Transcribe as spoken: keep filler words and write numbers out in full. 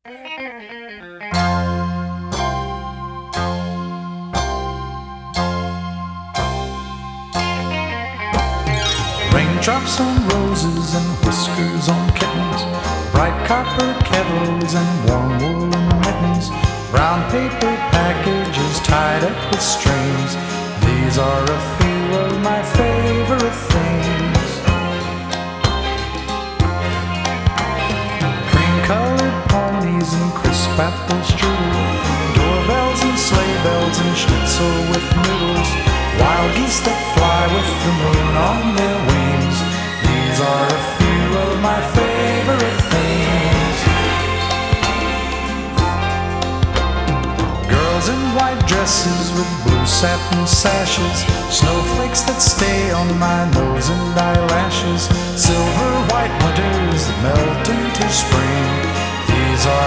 Raindrops on roses and whiskers on kittens, bright copper kettles and warm woolen mittens, brown paper packages tied up with strings. These are a few of my favorite things. Cream-colored ponies and crisp apple strudel, doorbells and sleigh bells and schnitzel with noodles, wild geese that fly with the moon on their wings. These are a few of my favorite things. Girls in white dresses with blue satin sashes, snowflakes that stay on my nose and eyelashes, silver white winters that melt into spring. These are